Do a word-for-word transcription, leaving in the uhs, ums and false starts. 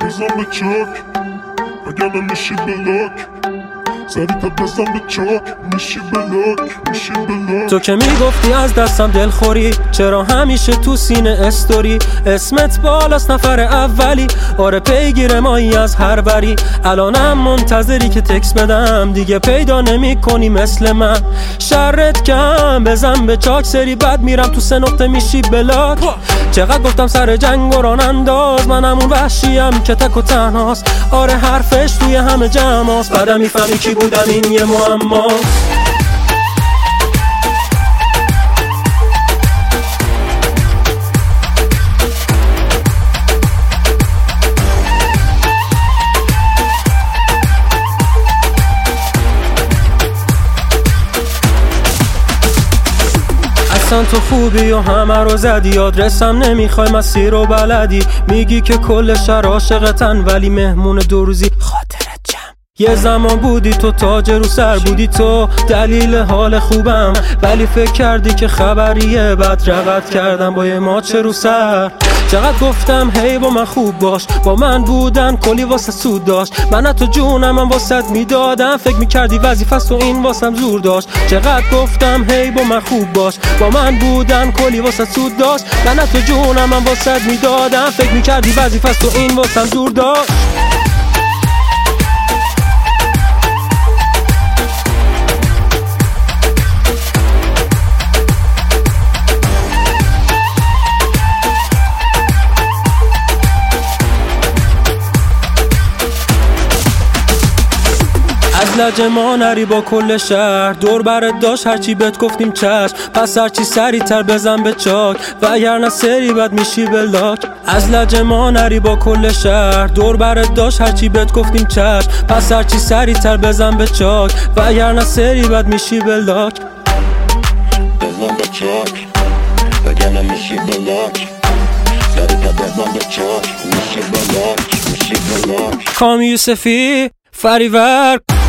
بزن به چاک وگرنه میشی بلاک، زدی تا بزن به چاک میشی بلاک میشی بلاک. تو که میگفتی از دستم دلخوری، چرا همیشه تو سینه استوری؟ اسمت بالاست نفر اولی، آره پیگیر مایی از هر بری. الانم منتظری که تکس بدم، دیگه پیدا نمی کنی مثل من. شرت کم بزن به چاک، سری بعد میرم تو سه نقطه میشی بلاک. چقدر گفتم سر جنگ و ران انداز، منم اون وحشیم که تک و تنهاست. آره حرفش توی همه جمعاست، بعدم میفهمی کی بودم، این یه معماست. اصلا تو خوبی و همه رو زدی، آدرسم نمیخوای مسیر رو بلدی. میگی که کل شهر عاشقتن ولی مهمون دو روزی خاطرت جمع. یه زمان بودی تو تاج رو سر، بودی تو دلیل حال خوبم، ولی فکر کردی که خبریه. بعد رقت کردم با یه ماچ رو سر. چقدر گفتم هی با من خوب باش، با من بودن کلی واسه سود داشت. من تو جونم من واسه میدادم، فکر میکردی وظیفه‌ست و این واسم زور داشت. چقدر گفتم هی با من خوب باش، با من بودن کلی واسه سود داشت. من تو جونم من واسه میدادم، فکر میکردی وظیفه‌ست و این واسم زور داشت. از لج ما نری با کل شهر، دور برت داشت هرچی بهت گفتیم چشم. پس هرچی سری تر بزن به چاک، و اگر نه سری بد میشی بلاک. از لج ما نری با کل شهر، دور برت داشت هرچی بهت گفتیم چشم. پس هرچی سری تر بزن به چاک، و اگر نه سری بد میشی بلاک. بزن به چاک وگرنه میشی بلاک، زدی تا بزن به چاک میشی بلاک میشی بلاک. کامی یوسفی فریور.